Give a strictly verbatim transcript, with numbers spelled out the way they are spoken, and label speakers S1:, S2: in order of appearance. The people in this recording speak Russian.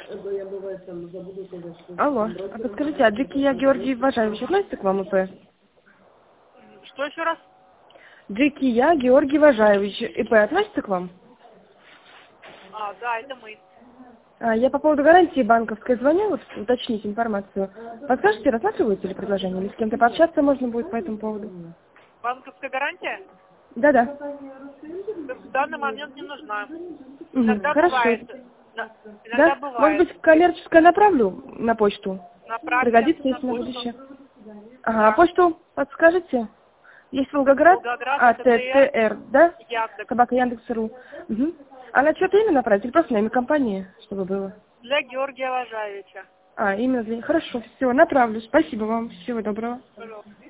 S1: Алло, а подскажите, а Джекия Георгий Важаевич относится к вам ИП?
S2: Что еще раз?
S1: Джекия Георгий Важаевич ИП относится к вам?
S2: А, да, это мы.
S1: А, я по поводу гарантии банковской звоню, вот уточнить информацию. Подскажите, рассматриваете ли предложение, или с кем-то пообщаться можно будет по этому поводу?
S2: Банковская гарантия?
S1: Да-да.
S2: В данный момент не нужна.
S1: Угу,
S2: Иногда
S1: хорошо.
S2: бывает. Да, иногда
S1: Да?
S2: бывает.
S1: Может быть, коммерческое направлю на почту?
S2: Направьте
S1: Пригодится,
S2: на
S1: если на
S2: почту.
S1: будущее. Ага,
S2: Да.
S1: а почту подскажете? Есть Волгоград,
S2: Волгоград,
S1: а,
S2: это
S1: Т, Т, Р, да?
S2: Яндекс.
S1: Собака Яндекс.ру. Угу. А на что-то имя направить? Или просто на имя компании, чтобы было?
S2: Для Георгия Важаевича.
S1: А, именно для... Хорошо, все, направлю. Спасибо вам. Всего доброго.
S2: Пожалуйста.